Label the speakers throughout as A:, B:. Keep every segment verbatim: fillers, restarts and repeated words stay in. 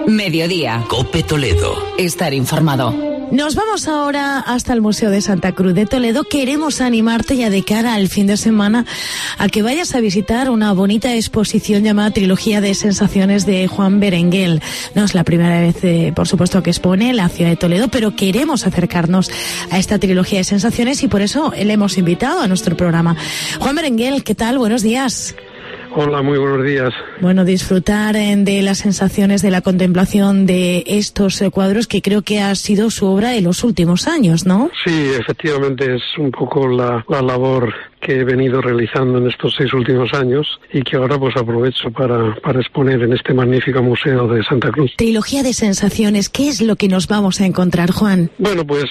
A: Mediodía.
B: COPE Toledo.
A: Estar informado.
C: Nos vamos ahora hasta el Museo de Santa Cruz de Toledo. Queremos animarte ya de cara al fin de semana a que vayas a visitar una bonita exposición llamada Trilogía de Sensaciones de Juan Berenguel. No es la primera vez, eh, por supuesto, que expone en la ciudad de Toledo, pero queremos acercarnos a esta trilogía de sensaciones y por eso le hemos invitado a nuestro programa. Juan Berenguel, ¿qué tal? Buenos días.
D: Hola, muy buenos días.
C: Bueno, disfrutar de las sensaciones de la contemplación de estos cuadros que creo que ha sido su obra de los últimos años, ¿no?
D: Sí, efectivamente es un poco la, la labor que he venido realizando en estos seis últimos años y que ahora pues aprovecho para, para exponer en este magnífico museo de Santa Cruz.
C: Trilogía de sensaciones, ¿qué es lo que nos vamos a encontrar, Juan?
D: Bueno, pues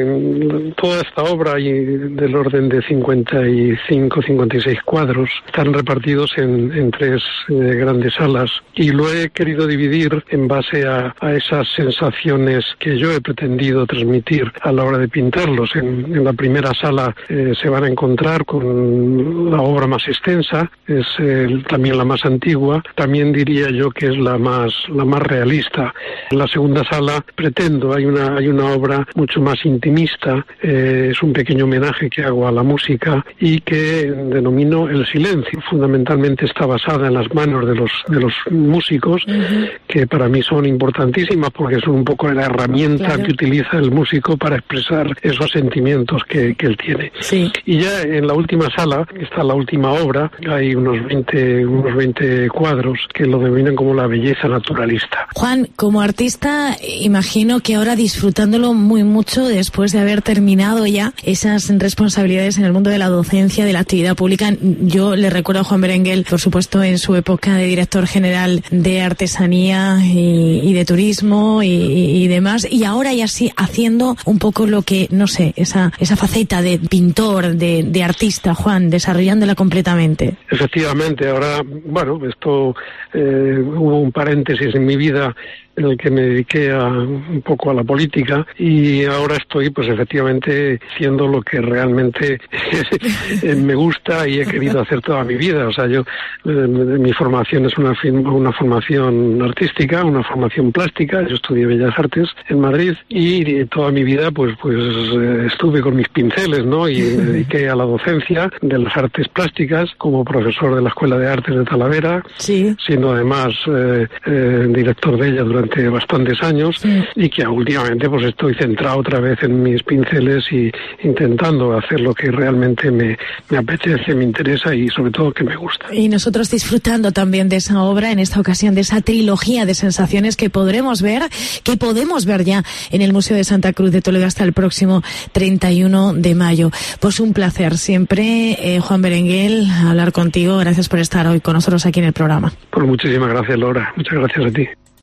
D: eh, toda esta obra y del orden de cincuenta y cinco, cincuenta y seis cuadros están repartidos en, en tres eh, grandes salas y lo he querido dividir en base a, a esas sensaciones que yo he pretendido transmitir a la hora de pintarlos. En, en la primera sala eh, se van a encontrar con la obra más extensa, es eh, también la más antigua, también diría yo que es la más la más realista. En la segunda sala pretendo, hay una hay una obra mucho más intimista, eh, es un pequeño homenaje que hago a la música y que denomino El Silencio. Fundamentalmente está basada en las manos de los de los músicos, uh-huh. que para mí son importantísimas porque son un poco la herramienta claro. que utiliza el músico para expresar esos sentimientos que, que él tiene.
C: Sí.
D: Y ya en la última sala está la última obra, hay unos veinte, unos veinte cuadros que lo denominan como la belleza naturalista.
C: Juan, como artista, imagino que ahora disfrutándolo muy mucho después de haber terminado ya esas responsabilidades en el mundo de la docencia, de la actividad pública. Yo le recuerdo a Juan Berenguel, por supuesto, en su época de director general de artesanía y, y de turismo y, y demás, y ahora ya sí haciendo un poco lo que, no sé, esa, esa faceta de pintor, de, de artista, Juan, desarrollándola completamente.
D: Efectivamente, ahora, bueno, esto eh, hubo un paréntesis en mi vida en el que me dediqué a, un poco a la política y ahora estoy pues efectivamente haciendo lo que realmente me gusta y he querido hacer toda mi vida. O sea, yo eh, mi formación es una, una formación artística, una formación plástica. Yo estudié Bellas Artes en Madrid y toda mi vida pues pues eh, estuve con mis pinceles, ¿no? Y me dediqué a la docencia de las artes plásticas como profesor de la Escuela de Artes de Talavera,
C: sí.
D: siendo además eh, eh, director de ella durante durante bastantes años sí. y que últimamente pues estoy centrado otra vez en mis pinceles y intentando hacer lo que realmente me, me apetece, me interesa y sobre todo que me gusta.
C: Y nosotros disfrutando también de esa obra, en esta ocasión de esa trilogía de sensaciones que podremos ver, que podemos ver ya en el Museo de Santa Cruz de Toledo hasta el próximo treinta y uno de mayo. Pues un placer siempre, eh, Juan Berenguel, hablar contigo. Gracias por estar hoy con nosotros aquí en el programa.
D: Pues muchísimas gracias, Laura. Muchas gracias a ti.